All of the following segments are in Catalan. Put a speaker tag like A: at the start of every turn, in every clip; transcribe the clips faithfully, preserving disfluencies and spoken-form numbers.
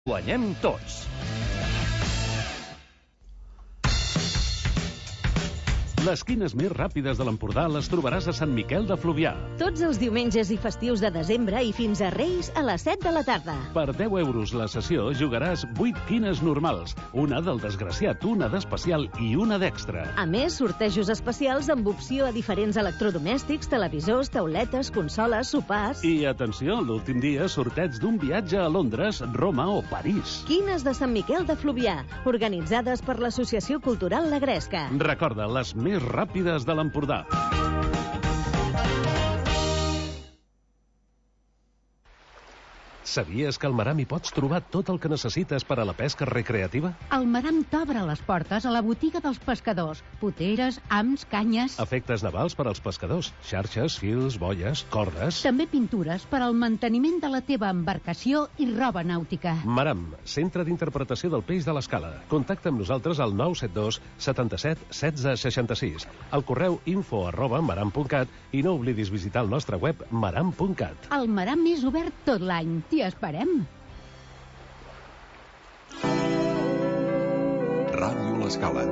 A: Guanyem tots! Les quines més ràpides de l'Empordà les trobaràs a Sant Miquel de Fluvià.
B: Tots els diumenges i festius de desembre i fins a Reis a les set de la tarda.
A: Per deu euros la sessió jugaràs vuit quines normals, una del desgraciat, una d'especial i una d'extra.
B: A més, sortejos especials amb opció a diferents electrodomèstics, televisors, tauletes, consoles, sopars...
A: I atenció, l'últim dia sorteig d'un viatge a Londres, Roma o París.
B: Quines de Sant Miquel de Fluvià, organitzades per l'Associació Cultural La Gresca.
A: Recorda, les més ràpides de l'Empordà. Sabies que al Maram hi pots trobar tot el que necessites per a la pesca recreativa?
C: El Maram t'obre les portes a la botiga dels pescadors. Poteres, hams, canyes...
A: Efectes navals per als pescadors. Xarxes, fils, boies, cordes...
C: També pintures per al manteniment de la teva embarcació i roba nàutica.
A: Maram, centre d'interpretació del peix de l'Escala. Contacta amb nosaltres al nou set dos setanta-set setze seixanta-sis. Al correu info arroba maram punt cat i no oblidis visitar el nostre web maram punt cat.
C: El Maram és obert tot l'any. T'hi esperem.
D: Ràdio L'Escala.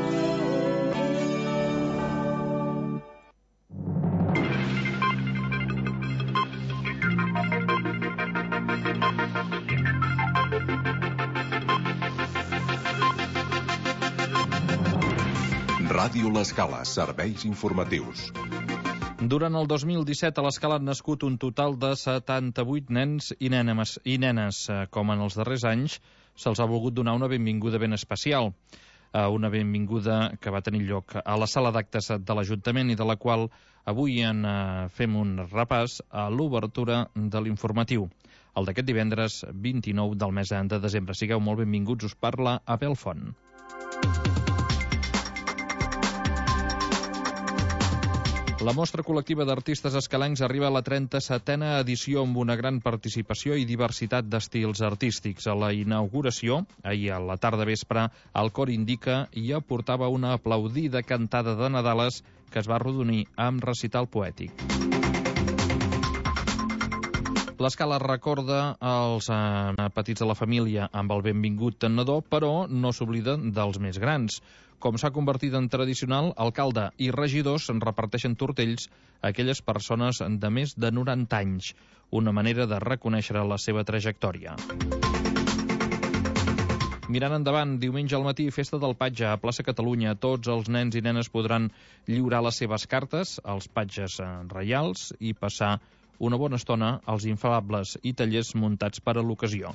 D: Ràdio L'Escala, serveis informatius.
E: Durant el dos mil disset a l'Escala han nascut un total de setanta-vuit nens i nenes, i nenes. Com en els darrers anys, se'ls ha volgut donar una benvinguda ben especial. Una benvinguda que va tenir lloc a la sala d'actes de l'Ajuntament i de la qual avui en fem un repàs a l'obertura de l'informatiu. El d'aquest divendres vint-i-nou del mes de desembre. Sigueu molt benvinguts, us parla Abel Font. La mostra col·lectiva d'artistes escalencs arriba a la trenta-setena edició amb una gran participació i diversitat d'estils artístics. A la inauguració, ahir a la tarda vespre, el cor Indica hi aportava una aplaudida cantada de Nadales que es va arrodonir amb recital poètic. L'Escala recorda els eh, petits de la família amb el benvingut nadó, però no s'oblida dels més grans. Com s'ha convertit en tradicional, alcalde i regidors en reparteixen tortells a aquelles persones de més de noranta anys, una manera de reconèixer la seva trajectòria. Mirant endavant, diumenge al matí, festa del patge a plaça Catalunya. Tots els nens i nenes podran lliurar les seves cartes als patges reials i passar una bona estona als infalables i tallers muntats per a l'ocasió.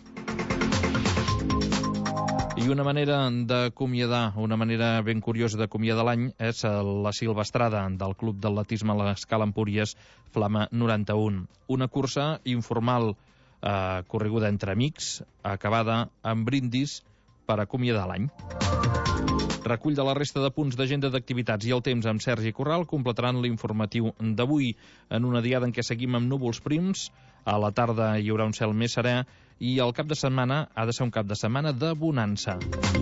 E: I una manera d'acomiadar, una manera ben curiosa d'acomiadar l'any és la silvestrada del Club d'Atletisme a l'Escala Empúries Flama noranta-un. Una cursa informal eh, correguda entre amics, acabada amb brindis per acomiadar l'any. Recull de la resta de punts d'agenda d'activitats i el temps amb Sergi Corral completaran l'informatiu d'avui en una diada en què seguim amb núvols prims. A la tarda hi haurà un cel més serè i el cap de setmana ha de ser un cap de setmana de bonança.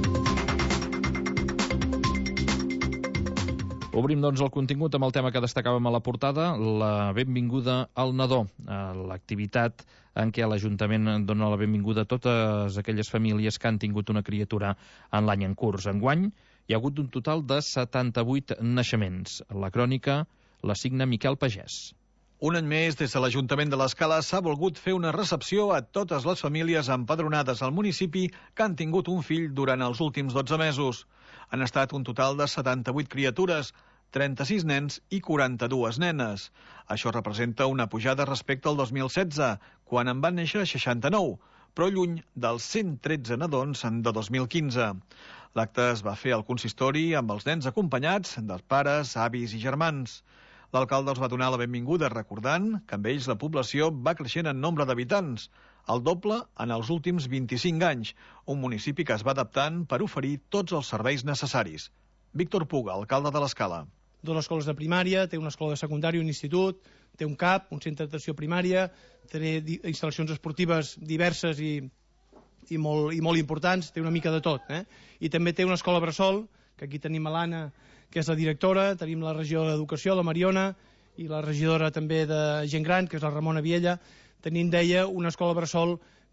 E: Obrim, doncs, el contingut amb el tema que destacàvem a la portada, la benvinguda al nadó, l'activitat en què l'Ajuntament dona la benvinguda a totes aquelles famílies que han tingut una criatura en l'any en curs. Enguany hi ha hagut un total de setanta-vuit naixements. La crònica la signa Miquel Pagès.
F: Un any més, des de l'Ajuntament de l'Escala s'ha volgut fer una recepció a totes les famílies empadronades al municipi que han tingut un fill durant els últims dotze mesos. Han estat un total de setanta-vuit criatures, trenta-sis nens i quaranta-dues nenes. Això representa una pujada respecte al dos mil setze, quan en van néixer seixanta-nou, però lluny dels cent tretze nadons de dos mil quinze. L'acte es va fer al consistori amb els nens acompanyats dels pares, avis i germans. L'alcalde els va donar la benvinguda recordant que amb ells la població va creixent en nombre d'habitants, el doble en els últims vint-i-cinc anys, un municipi que es va adaptant per oferir tots els serveis necessaris. Víctor Puga, alcalde de l'Escala.
G: Dona escoles de primària, té una escola de secundària, un institut, té un C A P, un centre d'atenció primària, té instal·lacions esportives diverses i, i, molt, i molt importants, té una mica de tot. Eh? I també té una escola bressol, que aquí tenim a l'Anna, que és la directora, tenim la regidora d'Educació, la Mariona, i la regidora també de Gent Gran, que és la Ramona Viella. Tenim, deia, una escola bressol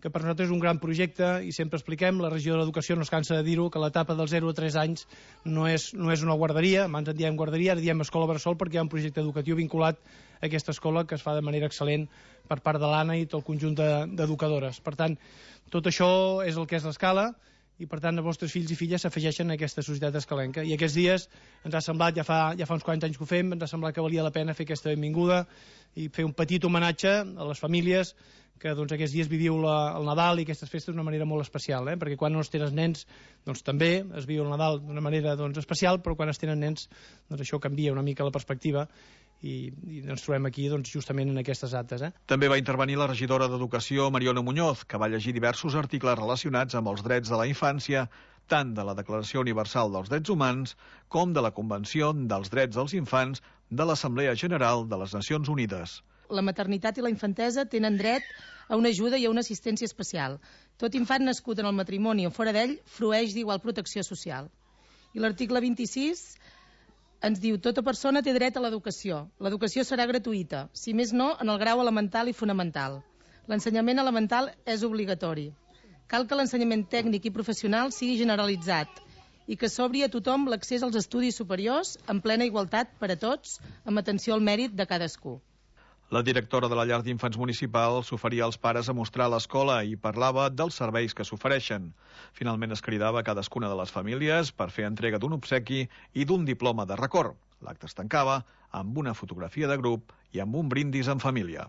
G: que per nosaltres és un gran projecte i sempre expliquem, la regió de l'educació no es cansa de dir-ho, que l'etapa dels zero a tres anys no és, no és una guarderia, abans en diem guarderia, ara diem escola bressol perquè hi ha un projecte educatiu vinculat a aquesta escola que es fa de manera excel·lent per part de l'Anna i tot el conjunt d'educadores. Per tant, tot això és el que és l'Escala, i per tant els vostres fills i filles s'afegeixen a aquesta societat escalenca. I aquests dies ens ha semblat, ja fa, ja fa uns quaranta anys que ho fem, ens ha semblat que valia la pena fer aquesta benvinguda i fer un petit homenatge a les famílies que doncs, aquests dies viviu la, el Nadal i aquestes festes d'una manera molt especial, eh? Perquè quan no es tenen nens doncs, també es viu el Nadal d'una manera doncs, especial, però quan es tenen nens doncs, això canvia una mica la perspectiva i, i ens trobem aquí doncs, justament en aquestes dates. Eh?
F: També va intervenir la regidora d'Educació, Mariona Muñoz, que va llegir diversos articles relacionats amb els drets de la infància, tant de la Declaració Universal dels Drets Humans com de la Convenció dels Drets dels Infants de l'Assemblea General de les Nacions Unides.
H: La maternitat i la infantesa tenen dret a una ajuda i a una assistència especial. Tot infant nascut en el matrimoni o fora d'ell frueix d'igual protecció social. I l'article vint-i-sis ens diu: tota persona té dret a l'educació. L'educació serà gratuïta, si més no, en el grau elemental i fonamental. L'ensenyament elemental és obligatori. Cal que l'ensenyament tècnic i professional sigui generalitzat i que s'obri a tothom l'accés als estudis superiors en plena igualtat per a tots, amb atenció al mèrit de cadascú.
F: La directora de la llar d'infants municipal s'oferia als pares a mostrar l'escola i parlava dels serveis que s'ofereixen. Finalment es cridava a cadascuna de les famílies per fer entrega d'un obsequi i d'un diploma de record. L'acte es tancava amb una fotografia de grup i amb un brindis en família.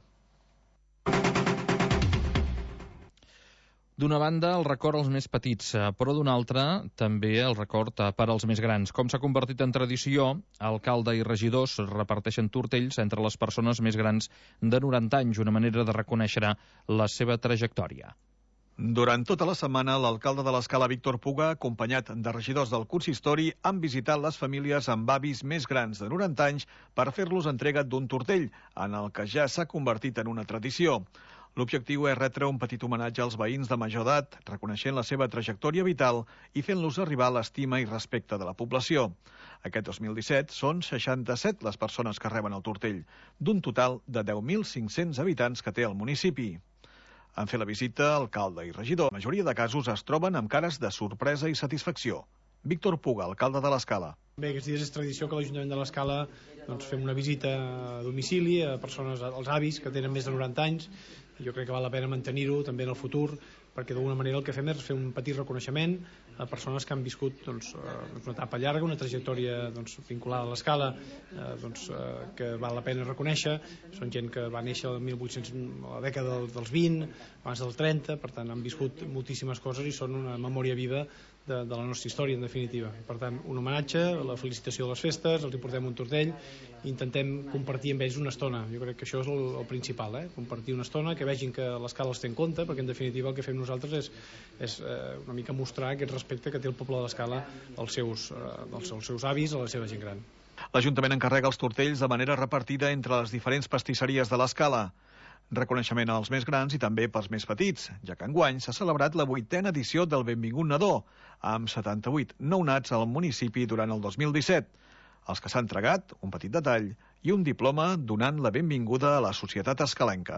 E: D'una banda, el record als més petits, però d'una altra, també el record per als més grans. Com s'ha convertit en tradició, alcalde i regidors reparteixen tortells entre les persones més grans de noranta anys, una manera de reconèixer la seva trajectòria.
F: Durant tota la setmana, l'alcalde de l'Escala, Víctor Puga, acompanyat de regidors del consistori, han visitat les famílies amb avis més grans de noranta anys per fer-los entrega d'un tortell, en el que ja s'ha convertit en una tradició. L'objectiu és retre un petit homenatge als veïns de major edat, reconeixent la seva trajectòria vital i fent-los arribar l'estima i respecte de la població. Aquest dos mil disset són seixanta-set les persones que reben el tortell, d'un total de deu mil cinc-cents habitants que té el municipi. En fer la visita, alcalde i regidor, la majoria de casos es troben amb cares de sorpresa i satisfacció. Víctor Puga, alcalde de l'Escala.
G: Bé, aquests dies és tradició que l'Ajuntament de l'Escala doncs, fem una visita a domicili a persones, als avis que tenen més de noranta anys. Jo crec que val la pena mantenir-ho també en el futur, perquè d'alguna manera el que fem és fer un petit reconeixement a persones que han viscut doncs, una etapa llarga, una trajectòria doncs, vinculada a l'Escala, eh, doncs, eh, que val la pena reconèixer. Són gent que va néixer el mil vuit-cents, a la dècada dels vint, abans del trenta, per tant han viscut moltíssimes coses i són una memòria viva de, de la nostra història, en definitiva. Per tant, un homenatge, la felicitació de les festes, els hi portem un tortell i intentem compartir amb ells una estona. Jo crec que això és el, el principal, eh? Compartir una estona, que vegin que l'Escala els té en compte, perquè en definitiva el que fem nosaltres és, és eh, una mica mostrar aquest respecte que té el poble de l'Escala als seus, eh, als, als seus avis, a la seva gent gran.
F: L'Ajuntament encarrega els tortells de manera repartida entre les diferents pastisseries de l'Escala. Reconeixement als més grans i també pels més petits, ja que enguany s'ha celebrat la vuitena edició del Benvingut Nadó, amb setanta-vuit nounats al municipi durant el dos mil disset. Els que s'han entregat, un petit detall i un diploma donant la benvinguda a la societat escalenca.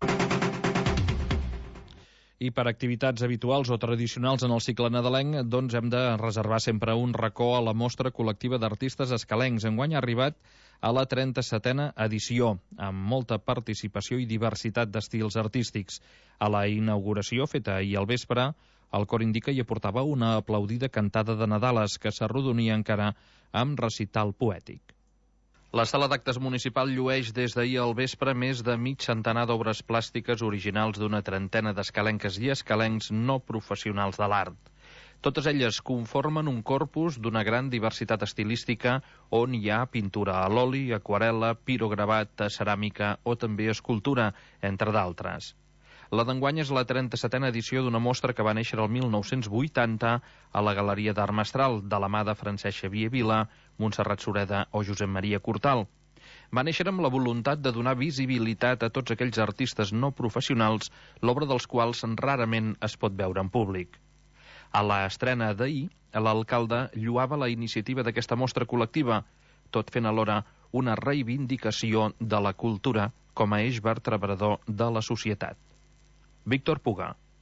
E: I per activitats habituals o tradicionals en el cicle nadalenc, doncs hem de reservar sempre un racó a la mostra col·lectiva d'artistes escalencs. Enguany ha arribat a la trenta-setena edició, amb molta participació i diversitat d'estils artístics. A la inauguració, feta ahir al vespre, el cor indica i aportava una aplaudida cantada de Nadales que s'arrodonia encara amb recital poètic. La sala d'actes municipal llueix des d'ahir al vespre més de mig centenar d'obres plàstiques originals d'una trentena d'escalenques i escalencs no professionals de l'art. Totes elles conformen un corpus d'una gran diversitat estilística on hi ha pintura a l'oli, aquarel·la, pirogravat, ceràmica o també escultura, entre d'altres. La d'enguany és la trenta-setena edició d'una mostra que va néixer el mil nou-cents vuitanta a la Galeria d'Art Mestral, de la mà de Francesc Xavier Vila, Montserrat Sureda o Josep Maria Cortal. Va néixer amb la voluntat de donar visibilitat a tots aquells artistes no professionals, l'obra dels quals rarament es pot veure en públic. A l'estrena d'ahir, l'alcalde lloava la iniciativa d'aquesta mostra col·lectiva, tot fent alhora una reivindicació de la cultura com a eix vertebrador de la societat. Víctor Puga.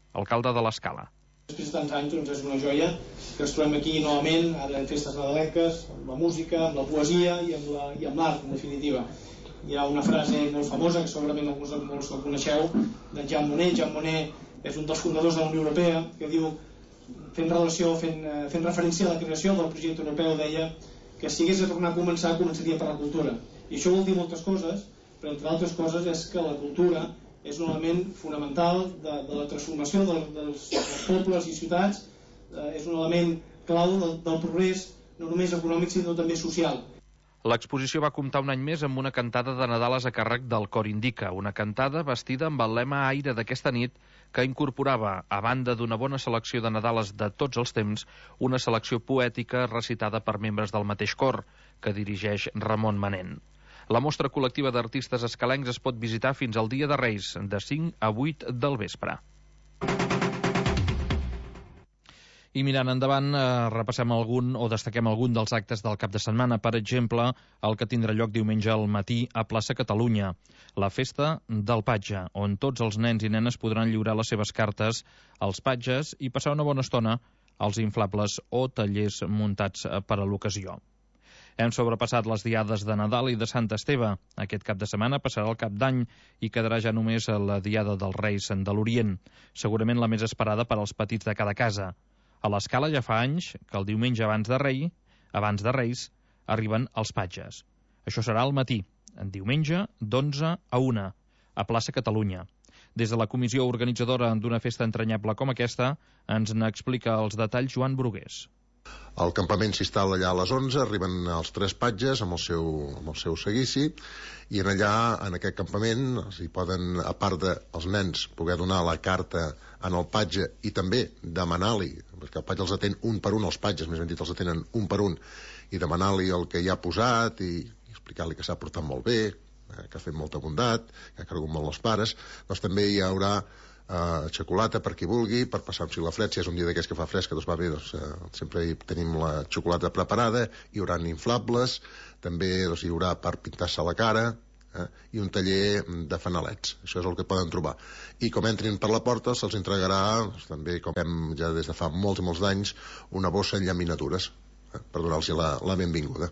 E: alcalde de l'Escala.
G: Després de tants anys, doncs és una joia que ens trobem aquí novament, ara en festes nadalenques, amb la música, amb la poesia i amb la, i amb l'art, en definitiva. Hi ha una frase molt famosa, que segurament alguns molts la coneixeu, de Jean Monnet. Jean Monnet és un dels fundadors de la Unió Europea, que diu, fent relació, fent, fent referència a la creació del projecte europeu, deia que si hagués de tornar a començar, començaria per la cultura. I això vol dir moltes coses, però entre altres coses és que la cultura és un element fonamental de, de la transformació de, dels, dels pobles i ciutats, eh, és un element clau del, del progrés, no només econòmic, sinó també social.
E: L'exposició va comptar un any més amb una cantada de Nadales a càrrec del Cor Indica, una cantada vestida amb el lema Aire d'aquesta nit, que incorporava, a banda d'una bona selecció de Nadales de tots els temps, una selecció poètica recitada per membres del mateix cor, que dirigeix Ramon Manent. La mostra col·lectiva d'artistes escalencs es pot visitar fins al dia de Reis, de cinc a vuit del vespre. I mirant endavant, eh, repassem algun o destaquem algun dels actes del cap de setmana. Per exemple, el que tindrà lloc diumenge al matí a Plaça Catalunya, la festa del patge, on tots els nens i nenes podran lliurar les seves cartes als patges i passar una bona estona als inflables o tallers muntats per a l'ocasió. Hem sobrepassat les diades de Nadal i de Sant Esteve. Aquest cap de setmana passarà el cap d'any i quedarà ja només la diada dels Reis de l'Orient, segurament la més esperada per als petits de cada casa. A l'Escala ja fa anys que el diumenge abans de Rei, abans de Reis, arriben els patges. Això serà al matí, en diumenge d'onze a una, a Plaça Catalunya. Des de la comissió organitzadora d'una festa entranyable com aquesta, ens n'explica els detalls Joan Brugués.
I: El campament s'instal·la allà a les onze, arriben els tres patges amb el seu, amb el seu seguici, i en allà, en aquest campament, hi poden, a part dels nens, poder donar la carta en el patge i també demanar-li, perquè el patge els atén un per un, els patges, més ben dit, els atenen un per un, i demanar-li el que hi ha posat i, i explicar-li que s'ha portat molt bé, eh, que ha fet molta bondat, que ha cregut molt els pares. Doncs també hi haurà Uh, xocolata per qui vulgui, per passar un xilafred, si és un dia d'aquests que fa fresca, doncs va bé, doncs, uh, sempre hi tenim la xocolata preparada, hi haurà inflables, també doncs, hi haurà per pintar-se la cara, eh, i un taller de fanalets. Això és el que poden trobar. I com entrin per la porta, se'ls entregarà, doncs, també, com hem ja des de fa molts i molts d'anys, una bossa en llaminatures, eh, per donar-los la, la benvinguda.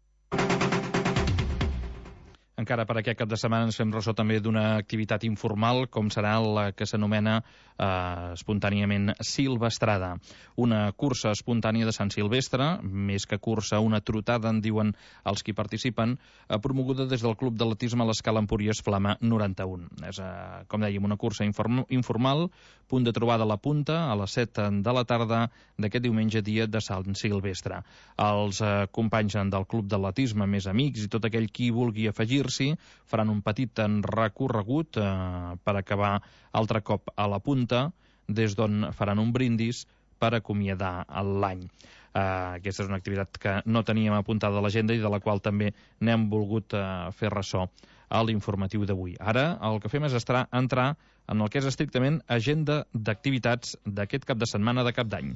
E: Encara per aquest cap de setmana ens fem ressò també d'una activitat informal, com serà la que s'anomena eh, espontàniament Silvestrada. Una cursa espontània de Sant Silvestre, més que cursa, una trotada, en diuen els qui participen, eh, promoguda des del Club d'Atletisme a l'Escala Empúries Flama noranta-un. És, eh, com dèiem, una cursa inform informal, punt de trobada a la Punta, a les set de la tarda d'aquest diumenge, dia de Sant Silvestre. Els eh, companys del Club d'Atletisme, més amics i tot aquell qui vulgui afegir-s'hi, faran un petit recorregut eh, per acabar altre cop a la Punta, des d'on faran un brindis per acomiadar l'any. Uh, aquesta és una activitat que no teníem apuntada a l'agenda i de la qual també n'hem volgut uh, fer ressò a l'informatiu d'avui. Ara el que fem és estar, entrar en el que és estrictament agenda d'activitats d'aquest cap de setmana de cap d'any.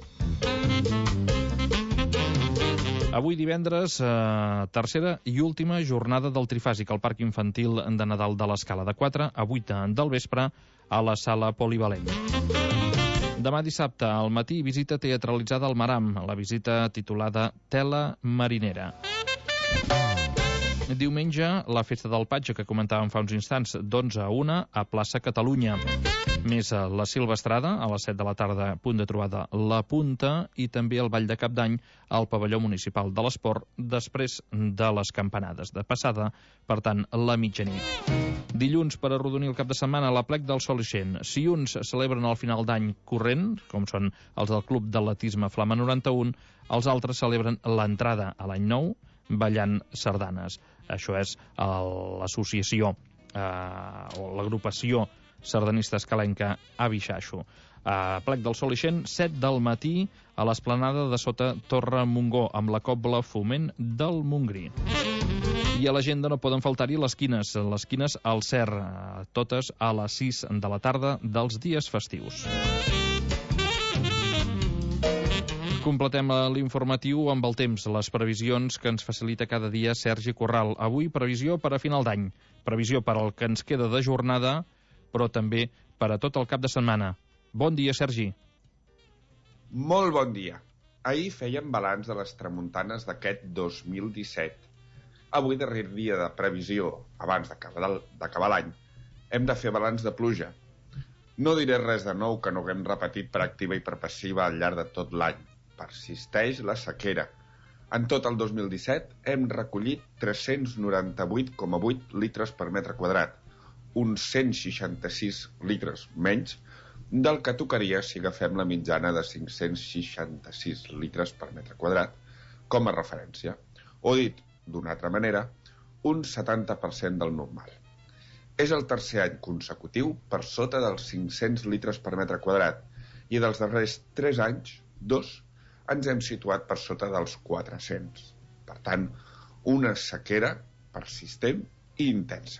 E: Avui divendres, eh, tercera i última jornada del Trifàsic al Parc Infantil de Nadal de l'Escala, de quatre a vuit del vespre a la sala polivalent. Demà dissabte, al matí, visita teatralitzada al Maram, la visita titulada Tela marinera. Diumenge, la festa del patge, que comentàvem fa uns instants, d'onze a una, a Plaça Catalunya. Més la Silvestrada, a les set de la tarda, punt de trobada La Punta, i també el Ball de Cap d'Any al Pavelló Municipal de l'Esport, després de les campanades. De passada, per tant, la mitjanit. Dilluns, per arrodonir el cap de setmana, la Plec del Sol Ixent. Si uns celebren el final d'any corrent, com són els del Club d'Atletisme Flama noranta-un, els altres celebren l'entrada a l'any nou, ballant sardanes. Això és l'associació eh, o l'agrupació sardanista escalenca Avixaixo. A Plec del Sol Ixent, set del matí, a l'esplanada de sota Torre Montgó, amb la cobla Foment del Montgrí. I a l'agenda no poden faltar-hi les quines, les quines al Cer, totes a les sis de la tarda dels dies festius. Completem l'informatiu amb el temps, les previsions que ens facilita cada dia Sergi Corral. Avui, previsió per a final d'any, previsió per al que ens queda de jornada, però també per a tot el cap de setmana. Bon dia, Sergi.
J: Molt bon dia. Ahir fèiem balanç de les tramuntanes d'aquest dos mil disset. Avui, darrer dia de previsió, abans d'acabar l'any, hem de fer balanç de pluja. No diré res de nou que no haguem repetit per activa i per passiva al llarg de tot l'any. Persisteix la sequera. En tot el dos mil disset hem recollit tres-cents noranta-vuit coma vuit litres per metre quadrat, uns cent seixanta-sis litres menys del que tocaria si agafem la mitjana de cinc-cents seixanta-sis litres per metre quadrat com a referència. O dit d'una altra manera, un setanta per cent del normal. És el tercer any consecutiu per sota dels cinc-cents litres per metre quadrat i dels darrers tres anys, dos, ens hem situat per sota dels quatre-cents. Per tant, una sequera persistent i intensa.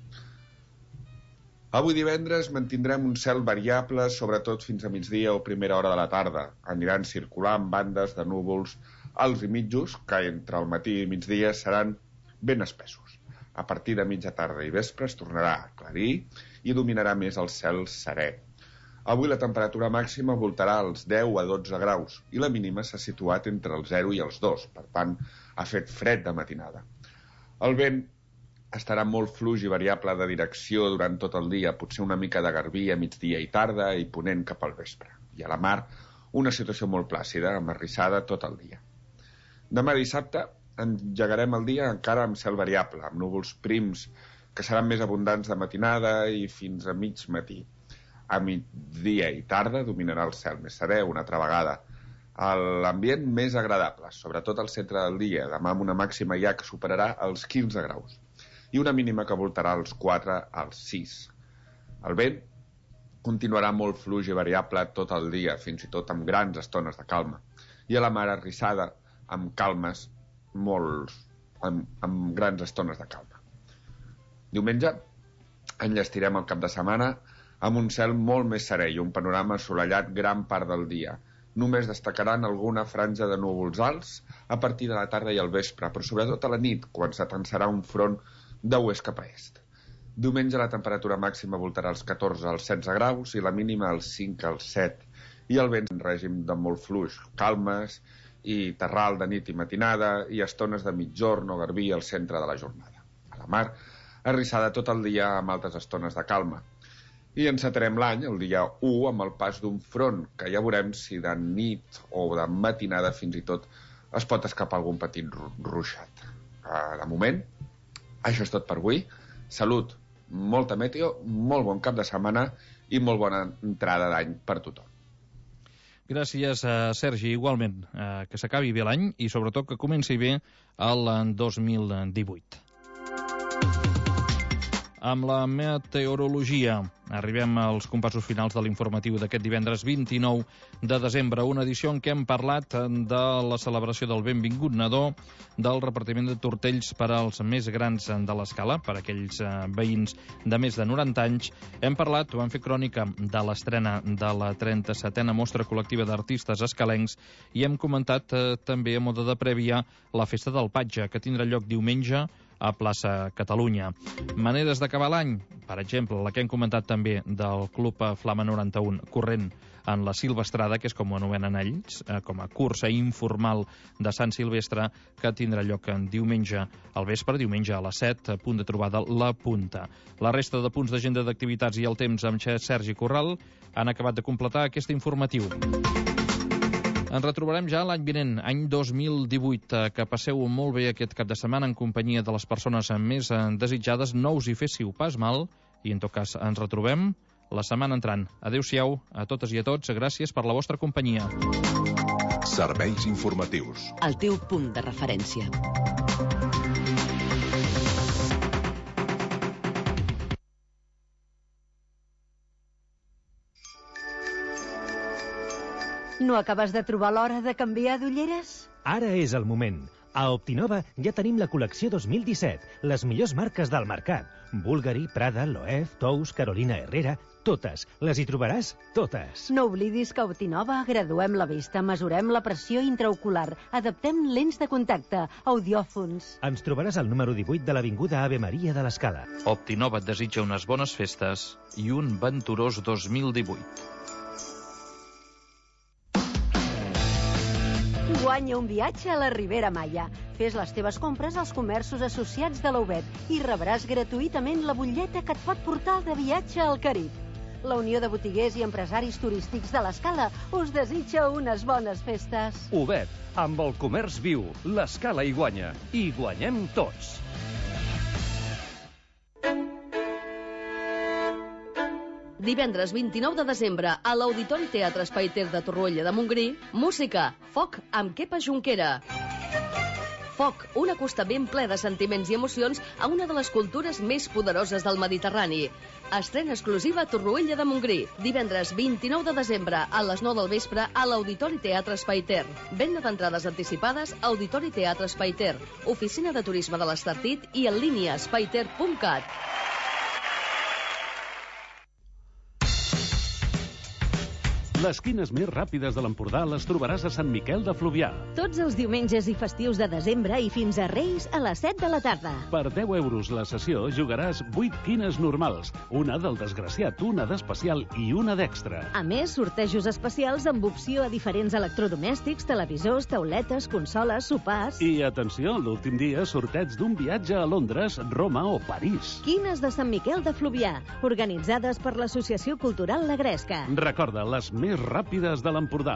J: Avui divendres mantindrem un cel variable, sobretot fins a migdia o primera hora de la tarda. Aniran circulant bandes de núvols alts i mitjos que entre el matí i migdia seran ben espessos. A partir de mitja tarda i vespre es tornarà a aclarir i dominarà més el cel serè. Avui la temperatura màxima voltarà als deu a dotze graus i la mínima s'ha situat entre els zero i els dos, per tant, ha fet fred de matinada. El vent estarà molt fluix i variable de direcció durant tot el dia, potser una mica de garbí a migdia i tarda i ponent cap al vespre. I a la mar, una situació molt plàcida, amarrissada tot el dia. Demà dissabte engegarem el dia encara amb cel variable, amb núvols prims que seran més abundants de matinada i fins a mig matí. A migdia i tarda dominarà el cel més serè una altra vegada. L'ambient més agradable, sobretot al centre del dia, demà amb una màxima ja que superarà els quinze graus i una mínima que voltarà els quatre als sis. El vent continuarà molt fluix i variable tot el dia, fins i tot amb grans estones de calma, i a la mar arrissada amb calmes molts, amb, amb grans estones de calma. Diumenge enllestirem el cap de setmana amb un cel molt més serè i un panorama assolellat gran part del dia. Només destacaran alguna franja de núvols alts a partir de la tarda i al vespre, però sobretot a la nit, quan s'atensarà un front d'oest cap a est. Diumenge la temperatura màxima voltarà als catorze als setze graus i la mínima als cinc als set, i el vent en règim de molt fluix, calmes i terral de nit i matinada i estones de migjorn o garbí al centre de la jornada. A la mar, arrissada tot el dia amb altes estones de calma. I encetarem l'any, el dia u, amb el pas d'un front, que ja veurem si de nit o de matinada fins i tot es pot escapar algun petit ruixat. De moment, això és tot per avui. Salut, molta meteo, molt bon cap de setmana i molt bona entrada d'any per tothom.
E: Gràcies, Sergi. Igualment, que s'acabi bé l'any i sobretot que comenci bé el dos mil divuit. Amb la meteorologia arribem als compassos finals de l'informatiu d'aquest divendres vint-i-nou de desembre, una edició en què hem parlat de la celebració del Benvingut Nadó, del repartiment de tortells per als més grans de l'escala, per a aquells veïns de més de noranta anys. Hem parlat, o hem fet crònica, de l'estrena de la trenta-setena mostra col·lectiva d'artistes escalencs i hem comentat eh, també, a mode de prèvia, la Festa del Patge, que tindrà lloc diumenge a Plaça Catalunya. Maneres d'acabar l'any, per exemple, la que hem comentat també del Club Flama noranta-un corrent en la Silvestrada, que és com ho anomenen ells, eh, com a cursa informal de Sant Silvestre, que tindrà lloc en diumenge al vespre, diumenge a les set, a punt de trobada La Punta. La resta de punts d'agenda d'activitats i el temps amb Sergi Corral han acabat de completar aquest informatiu. Ens retrobarem ja l'any vinent, any dos mil divuit. Que passeu molt bé aquest cap de setmana en companyia de les persones més desitjades. No us hi féssiu pas mal i, en tot cas, ens retrobem la setmana entrant. Adéu-siau a totes i a tots. Gràcies per la vostra companyia.
D: Serveis informatius.
K: El teu punt de referència.
B: No acabes de trobar l'hora de canviar d'ulleres?
L: Ara és el moment. A Optinova ja tenim la col·lecció dos mil disset, les millors marques del mercat. Bulgari, Prada, Loewe, Tous, Carolina Herrera, totes. Les hi trobaràs totes.
B: No oblidis que a Optinova graduem la vista, mesurem la pressió intraocular, adaptem lents de contacte, audiòfons.
L: Ens trobaràs al número divuit de l'Avinguda Ave Maria de l'Escala.
E: Optinova et desitja unes bones festes i un venturós dos mil divuit.
M: Guanya un viatge a la Ribera Maya. Fes les teves compres als comerços associats de la U B E T i rebràs gratuïtament la butlleta que et pot portar de viatge al Carib. La Unió de Botiguers i Empresaris Turístics de l'Escala us desitja unes bones festes.
N: U B E T, amb el comerç viu, l'Escala hi guanya. I guanyem tots.
O: Divendres vint-i-nou de desembre a l'Auditori Teatre Espai Ter de Torroella de Montgrí, música, Foc amb Kepa Junquera. Foc, un acostament ple de sentiments i emocions a una de les cultures més poderoses del Mediterrani. Estrena exclusiva a Torroella de Montgrí, divendres vint-i-nou de desembre a les nou del vespre a l'Auditori Teatre Espai Ter. Venda d'entrades anticipades a Auditori Teatre Espai Ter, Oficina de Turisme de l'Estartit i en línia espaiter punt cat.
A: Les quines més ràpides de l'Empordà les trobaràs a Sant Miquel de Fluvià.
B: Tots els diumenges i festius de desembre i fins a Reis a les set de la tarda.
A: Per deu euros la sessió jugaràs vuit quines normals, una del desgraciat, una d'especial i una d'extra.
B: A més, sortejos especials amb opció a diferents electrodomèstics, televisors, tauletes, consoles, sopars...
A: I atenció, l'últim dia sorteig d'un viatge a Londres, Roma o París.
B: Quines de Sant Miquel de Fluvià, organitzades per l'Associació Cultural La Gresca.
A: Recorda, les més ràpides de l'Empordà.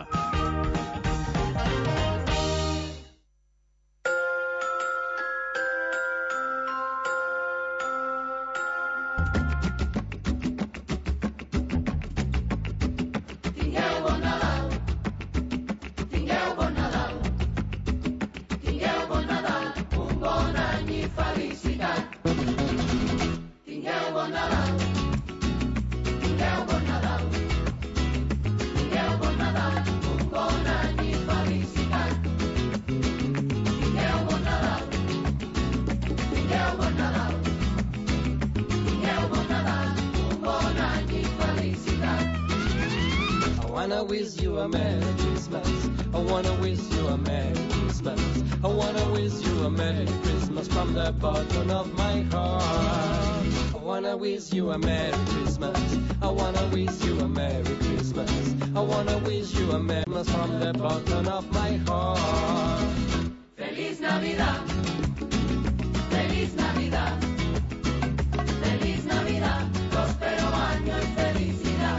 P: Tingueu bon Nadal, tingueu bon Nadal, tingueu bon Nadal, un bon any i felicitat. Tingueu bon Nadal, tingueu bon Nadal, tingueu bon Nadal, un bon any i felicitat. Tingueu bon Nadal, tingueu bon Nadal, tingueu bon Nadal, un bon any i felicitat.
Q: I wanna wish you a Merry Christmas. I wanna wish you a Merry Christmas. I wanna wish you a Merry Christmas from the bottom of my heart. I wanna wish you a Merry Christmas. I wanna wish you a Merry Christmas. I wanna wish you a Merry Christmas from the bottom of my heart.
P: Feliz Navidad, Feliz Navidad, Feliz Navidad, próspero año y felicidad.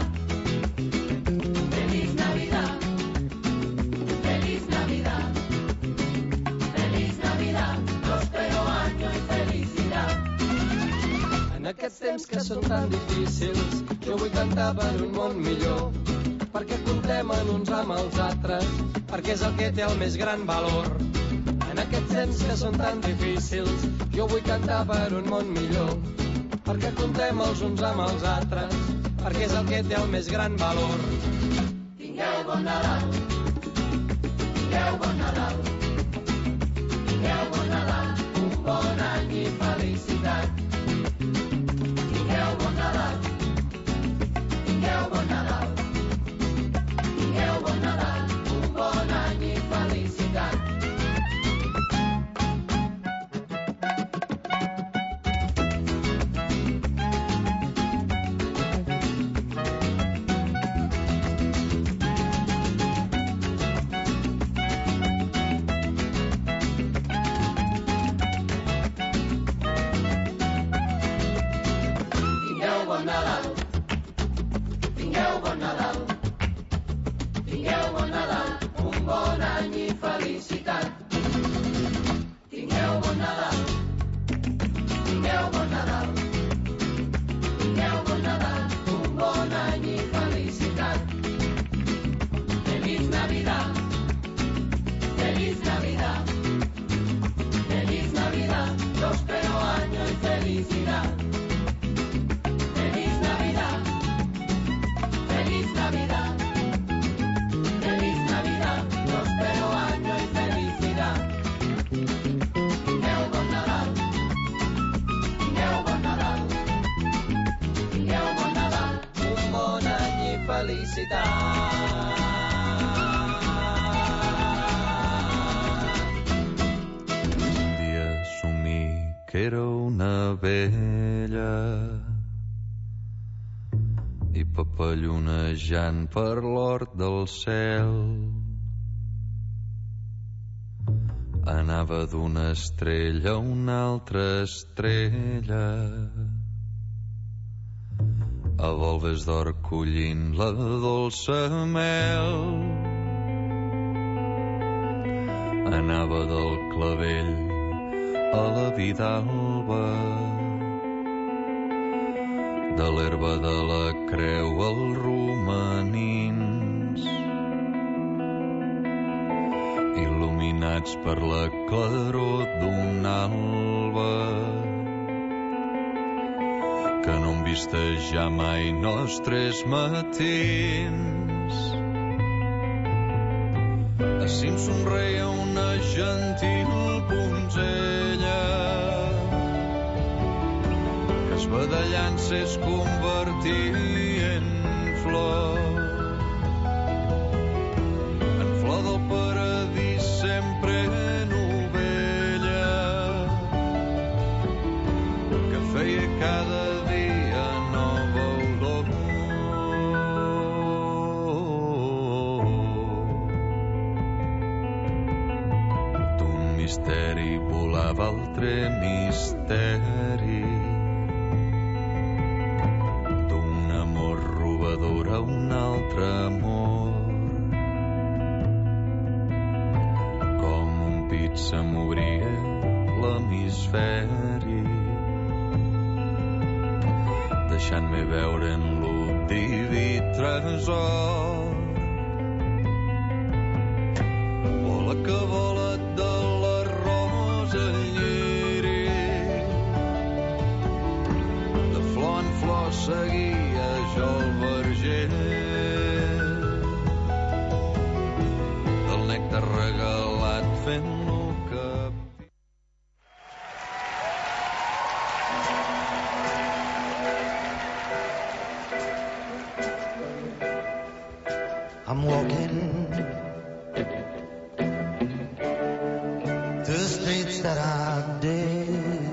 P: Feliz Navidad, Feliz Navidad, Feliz Navidad, próspero año y felicidad.
Q: En aquests temps que són tan difícils, jo vull cantar per un món millor, perquè comptem en uns amb els altres, perquè és el que té el més gran valor. En aquests temps que són tan difícils, jo vull cantar per un món millor, perquè comptem els uns amb els altres, perquè és el que té el més gran valor.
P: Tingueu bon Nadal, tingueu bon Nadal, tingueu bon Nadal, un bon any i felicitat. Tingueu bon Nadal, tingueu bon Nadal, tingueu bon Nadal, un bon any i felicitat. Tingueu bon Nadal, tingueu bon Nadal, tingueu bon Nadal, un bon any i felicitat. Tingueu bon Nadal, tingueu bon Nadal, tingueu bon Nadal, un bon any i felicitat. Feliz Navidad, Feliz Navidad, Feliz Navidad, próspero año y felicidad. Feliz Navidad, Feliz Navidad, Feliz Navidad, próspero año y felicidad. Tingueu bon Nadal, tingueu bon Nadal, tingueu bon Nadal,
Q: un bon any i felicitat.
R: Un dia somni que era una vella i papallonejant per l'hort del cel anava d'una estrella a una altra estrella, a volves d'or collint la dolça mel. Anava del clavell a la vidalba, de l'herba de la creu als romanins, il·luminats per la claror d'un alba que no hem vist ja mai nostres matins. A cim somreia una gentil donzella que esbadallant s'es convertia en flor, en flor del paradís sempre novella, que feia cada dia nova olor. D'un misteri volava altre misteri, d'un amor robador a un altre amor, com un pit se m'obria l'hemisferi, deixant-me veure en l'obdivi tresor. Vola que vola de la rosa lliri, de flor en flor seguia jo el verger, del nèctar regalat fent-lo cap.
S: I'm walking through the streets that I did,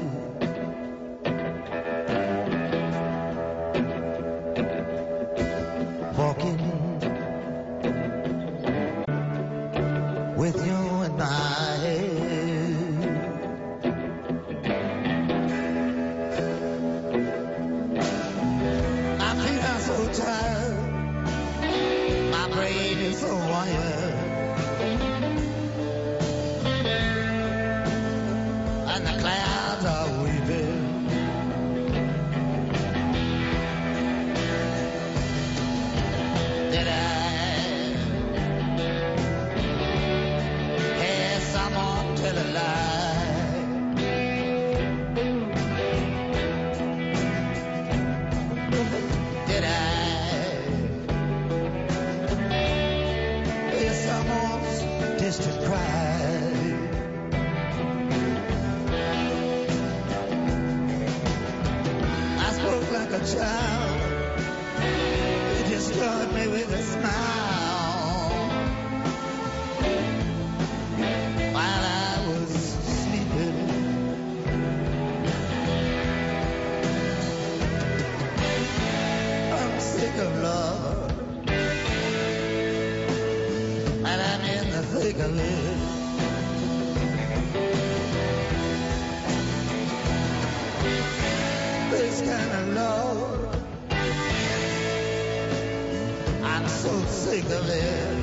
S: walking with you in my head. My feet are so tired, my brain is so wired, and the clouds are weeping. Did I hear someone tell a lie? Did I hear someone's distant cry? I spoke like a child, you destroyed me with a smile, while I was sleeping. I'm sick of love, and I'm in the thick of it. This kind of love, I'm so sick of it.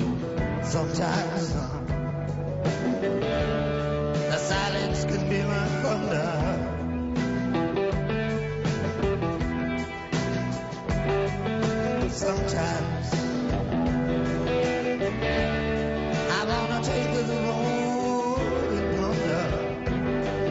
S: Sometimes uh, the silence can be my